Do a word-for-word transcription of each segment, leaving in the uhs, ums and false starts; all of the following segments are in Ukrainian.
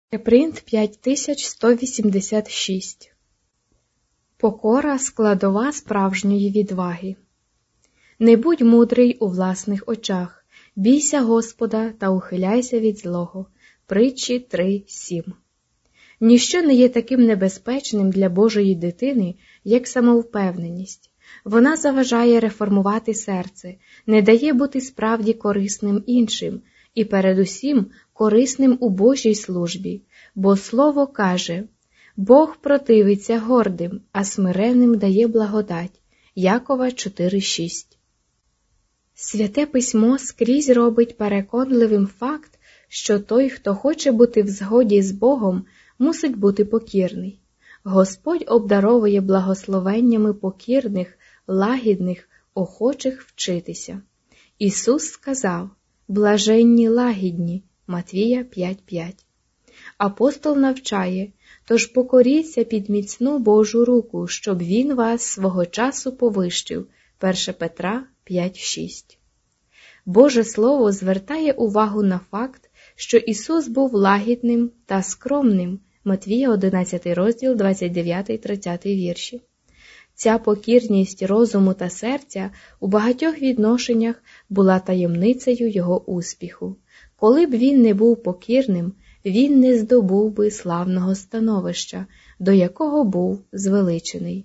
Репринт п'ять тисяч сто вісімдесят шість. Покора – складова справжньої відваги. Не будь мудрий у власних очах, бійся Господа та ухиляйся від злого. Притчі три сім. Ніщо не є таким небезпечним для Божої дитини, як самовпевненість. Вона заважає реформувати серце, не дає бути справді корисним іншим і передусім корисним у Божій службі, бо Слово каже: «Бог противиться гордим, а смиренним дає благодать». Якова чотири шість. Святе Письмо скрізь робить переконливим факт, що той, хто хоче бути в згоді з Богом, мусить бути покірний. Господь обдаровує благословеннями покірних, лагідних, охочих вчитися. Ісус сказав: «Блаженні лагідні» Матвія п'ять п'ять. Апостол навчає: «Тож покоріться під міцну Божу руку, щоб Він вас свого часу повищив» перше Петра п'ять шість. Боже Слово звертає увагу на факт, що Ісус був лагідним та скромним Матвія одинадцятий розділ двадцять дев'ятий тридцятий вірші. Ця покірність розуму та серця у багатьох відношеннях була таємницею Його успіху. Коли б Він не був покірним, Він не здобув би славного становища, до якого був звеличений.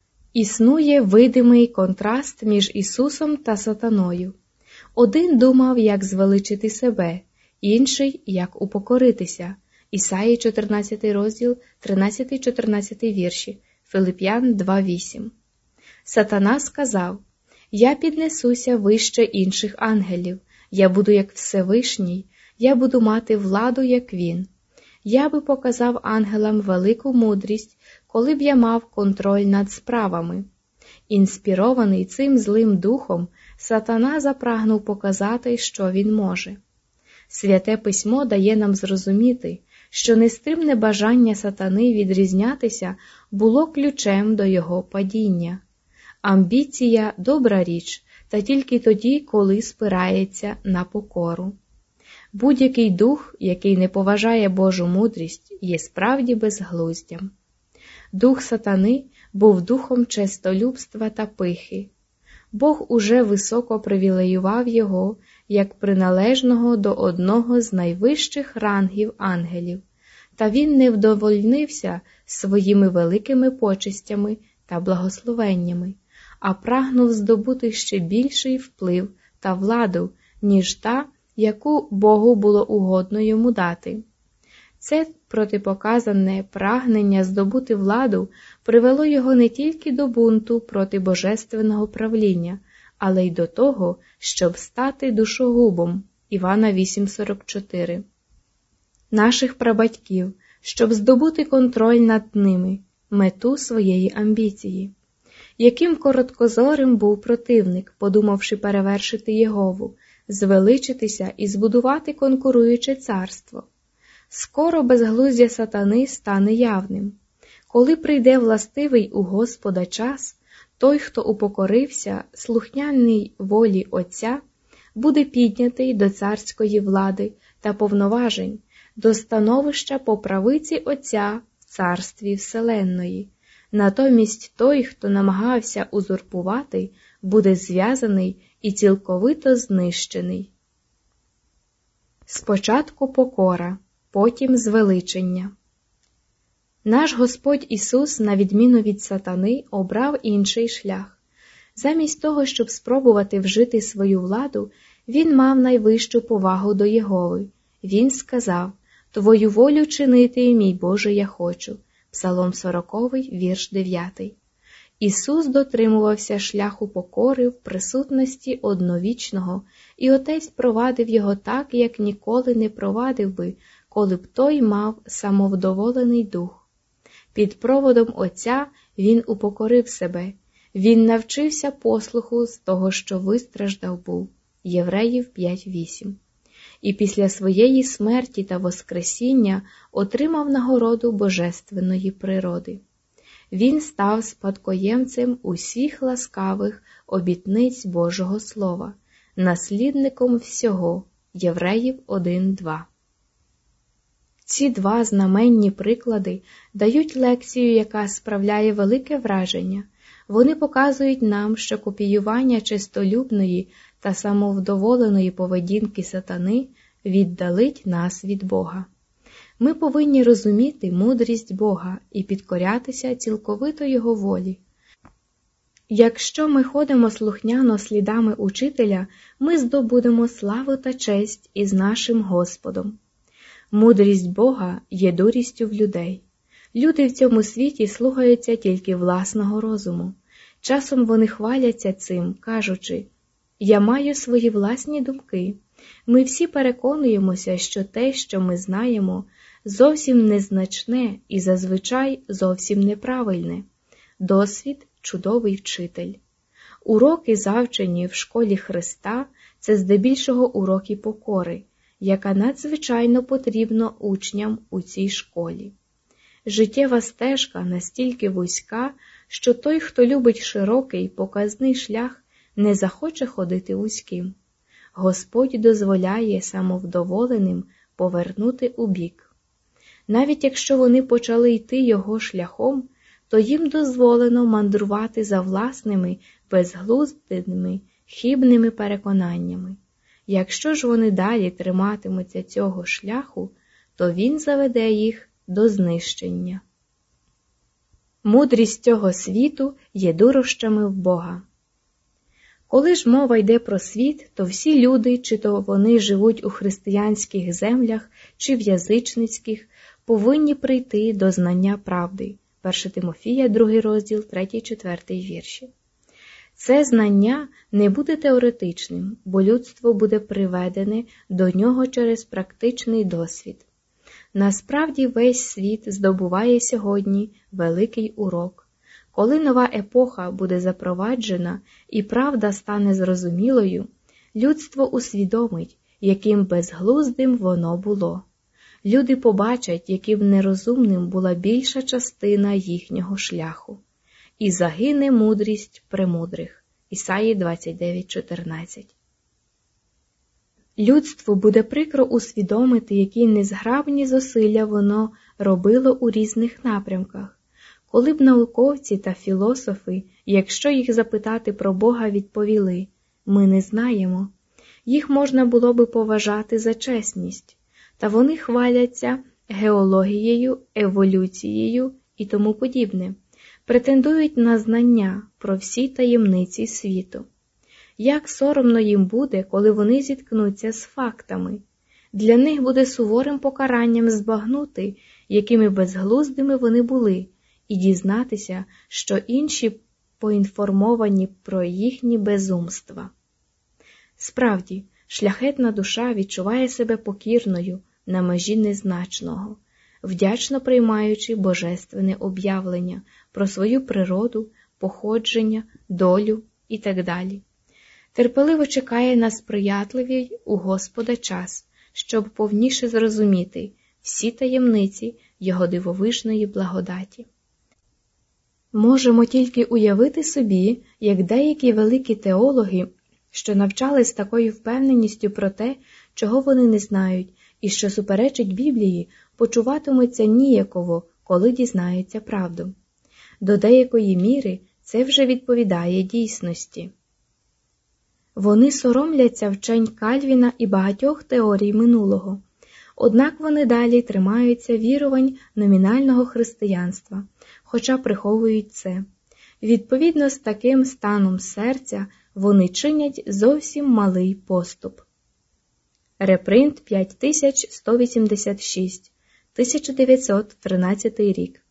Існує видимий контраст між Ісусом та сатаною. Один думав, як звеличити себе, інший – як упокоритися. Ісаї чотирнадцятий розділ тринадцятий чотирнадцятий вірші, Филип'ян два вісім. Сатана сказав: «Я піднесуся вище інших ангелів, я буду як Всевишній, я буду мати владу, як він. Я би показав ангелам велику мудрість, коли б я мав контроль над справами». Інспірований цим злим духом, сатана запрагнув показати, що він може. Святе Письмо дає нам зрозуміти, що нестримне бажання сатани відрізнятися було ключем до його падіння. Амбіція – добра річ, та тільки тоді, коли спирається на покору. Будь-який дух, який не поважає Божу мудрість, є справді безглуздям. Дух сатани був духом честолюбства та пихи. Бог уже високо привілеював його, як приналежного до одного з найвищих рангів ангелів, та він не вдовольнився своїми великими почестями та благословеннями, а прагнув здобути ще більший вплив та владу, ніж та, яку Богу було угодно йому дати. Це протипоказане прагнення здобути владу привело його не тільки до бунту проти божественного правління, але й до того, щоб стати душогубом. Івана вісім сорок чотири. Наших прабатьків, щоб здобути контроль над ними, мету своєї амбіції. Яким короткозорим був противник, подумавши перевершити Єгову, звеличитися і збудувати конкуруюче царство. Скоро безглуздя сатани стане явним. Коли прийде властивий у Господа час, той, хто упокорився, слухняний волі Отця, буде піднятий до царської влади та повноважень, до становища по правиці Отця в царстві вселенної. Натомість той, хто намагався узурпувати, буде зв'язаний і цілковито знищений. Спочатку покора, потім звеличення. Наш Господь Ісус, на відміну від сатани, обрав інший шлях. Замість того, щоб спробувати вжити свою владу, Він мав найвищу повагу до Єгови. Він сказав: «Твою волю чинити, мій Боже, я хочу». Псалом сороковий, вірш дев'ятий. Ісус дотримувався шляху покори в присутності одновічного, і Отець провадив його так, як ніколи не провадив би, коли б той мав самовдоволений дух. Під проводом Отця він упокорив себе. Він навчився послуху з того, що вистраждав був. Євреїв п'ять вісім. І після своєї смерті та воскресіння отримав нагороду божественної природи. Він став спадкоємцем усіх ласкавих обітниць Божого Слова, наслідником всього. Євреїв один два. Ці два знаменні приклади дають лекцію, яка справляє велике враження. Вони показують нам, що копіювання чистолюбної та самовдоволеної поведінки сатани віддалить нас від Бога. Ми повинні розуміти мудрість Бога і підкорятися цілковито Його волі. Якщо ми ходимо слухняно слідами Учителя, ми здобудемо славу та честь із нашим Господом. Мудрість Бога є дурістю в людей. Люди в цьому світі слухаються тільки власного розуму. Часом вони хваляться цим, кажучи: «Я маю свої власні думки». Ми всі переконуємося, що те, що ми знаємо, зовсім незначне і зазвичай зовсім неправильне. Досвід – чудовий вчитель. Уроки, завчені в школі Христа – це здебільшого уроки покори, яка надзвичайно потрібна учням у цій школі. Життєва стежка настільки вузька, що той, хто любить широкий, показний шлях, не захоче ходити вузьким. Господь дозволяє самовдоволеним повернути убік. Навіть якщо вони почали йти його шляхом, то їм дозволено мандрувати за власними, безглуздими, хибними переконаннями. Якщо ж вони далі триматимуться цього шляху, то він заведе їх до знищення. Мудрість цього світу є дурощами в Бога. Коли ж мова йде про світ, то всі люди, чи то вони живуть у християнських землях, чи в язичницьких, повинні прийти до знання правди. перше Тимофія, другий розділ, третій-четвертий вірші. Це знання не буде теоретичним, бо людство буде приведене до нього через практичний досвід. Насправді весь світ здобуває сьогодні великий урок. Коли нова епоха буде запроваджена і правда стане зрозумілою, людство усвідомить, яким безглуздим воно було. Люди побачать, яким нерозумним була більша частина їхнього шляху. І загине мудрість премудрих. Ісаї двадцять дев'ять чотирнадцять. Людству буде прикро усвідомити, які незграбні зусилля воно робило у різних напрямках. Коли б науковці та філософи, якщо їх запитати про Бога, відповіли: «Ми не знаємо», їх можна було би поважати за чесність, та вони хваляться геологією, еволюцією і тому подібне, претендують на знання про всі таємниці світу. Як соромно їм буде, коли вони зіткнуться з фактами. Для них буде суворим покаранням збагнути, якими безглуздими вони були, і дізнатися, що інші поінформовані про їхні безумства. Справді, шляхетна душа відчуває себе покірною на межі незначного, вдячно приймаючи божественне об'явлення про свою природу, походження, долю і так далі. Терпеливо чекає на сприятливий у Господа час, щоб повніше зрозуміти всі таємниці Його дивовижної благодаті. Можемо тільки уявити собі, як деякі великі теологи, що навчались такою впевненістю про те, чого вони не знають і що суперечить Біблії, почуватимуться ніяково, коли дізнаються правду. До деякої міри це вже відповідає дійсності. Вони соромляться вчень Кальвіна і багатьох теорій минулого, однак вони далі тримаються вірувань номінального християнства, хоча приховують це. Відповідно з таким станом серця вони чинять зовсім малий поступ. Репринт п'ять тисяч сто вісімдесят шість, тисяча дев'ятсот тринадцятий рік.